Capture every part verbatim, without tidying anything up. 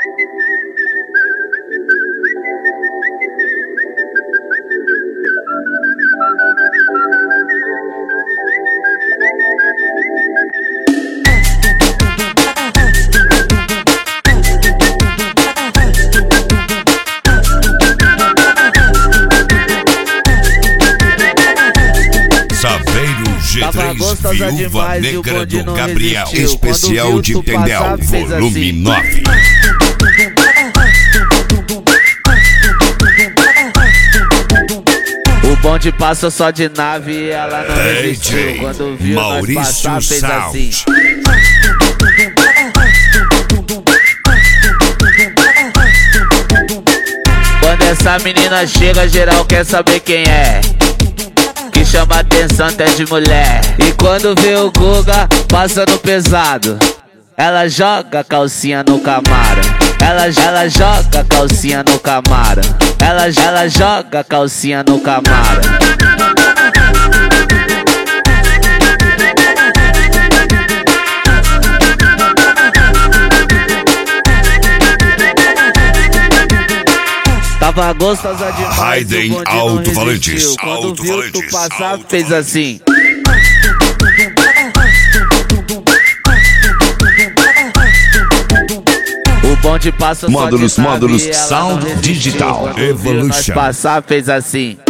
Tava gostosa demais e o bonde não Gabriel, resistiu. Especial de Tendel, volume nove. O bonde passou só de nave e ela não resistiu. Quando viu nós passar, fez assim. Quando essa menina chega, geral quer saber quem é. Que chama atenção até de mulher. E quando vê o Guga passando pesado, ela joga a calcinha no Camaro. Ela, ela joga a calcinha no Camaro. Ela, ela joga a calcinha no Camaro. Tava gostosa demais. Raiden alto-falantes. Quando viu tu passar, fez assim. O bonde passa módulos, só de módulos, nave, sound digital. Evolution. Passar, fez assim.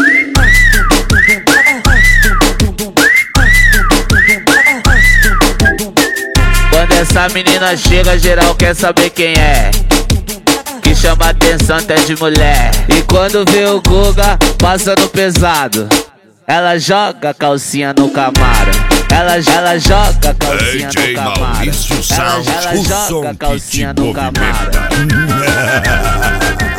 Quando essa menina chega, geral quer saber quem é. Que chama atenção até de mulher. E quando vê o Guga passando pesado, ela joga a calcinha no Camaro. Ela, ela joga a calcinha no Camaro. Ela, ela joga a calcinha no Camaro.